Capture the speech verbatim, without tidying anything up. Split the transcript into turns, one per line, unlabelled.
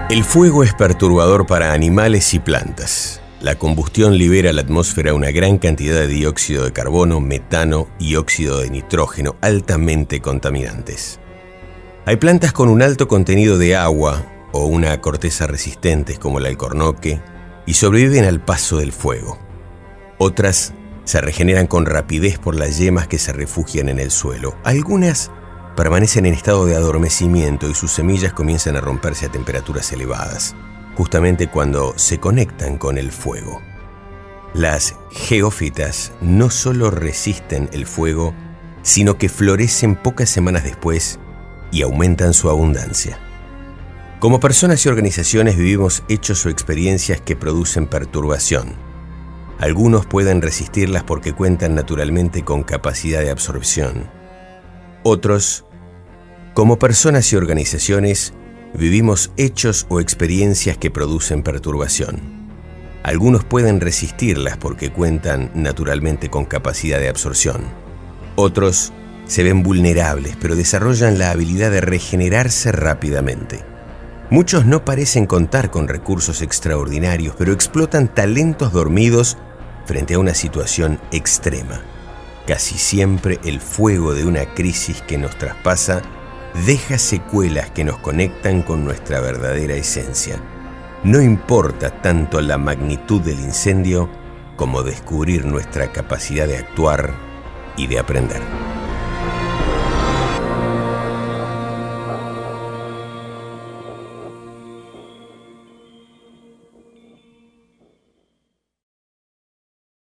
El fuego es perturbador para animales y plantas. La combustión libera a la atmósfera una gran cantidad de dióxido de carbono, metano y óxido de nitrógeno, altamente contaminantes. Hay plantas con un alto contenido de agua o una corteza resistentes como el alcornoque y sobreviven al paso del fuego. Otras se regeneran con rapidez por las yemas que se refugian en el suelo. Algunas permanecen en estado de adormecimiento y sus semillas comienzan a romperse a temperaturas elevadas, justamente cuando se conectan con el fuego. Las geófitas no solo resisten el fuego, sino que florecen pocas semanas después y aumentan su abundancia. Como personas y organizaciones vivimos hechos o experiencias que producen perturbación. Algunos pueden resistirlas porque cuentan naturalmente con capacidad de absorción. Otros, como personas y organizaciones, vivimos hechos o experiencias que producen perturbación. Algunos pueden resistirlas porque cuentan naturalmente con capacidad de absorción. Otros se ven vulnerables, pero desarrollan la habilidad de regenerarse rápidamente. Muchos no parecen contar con recursos extraordinarios, pero explotan talentos dormidos frente a una situación extrema. Casi siempre el fuego de una crisis que nos traspasa deja secuelas que nos conectan con nuestra verdadera esencia. No importa tanto la magnitud del incendio como descubrir nuestra capacidad de actuar y de aprender.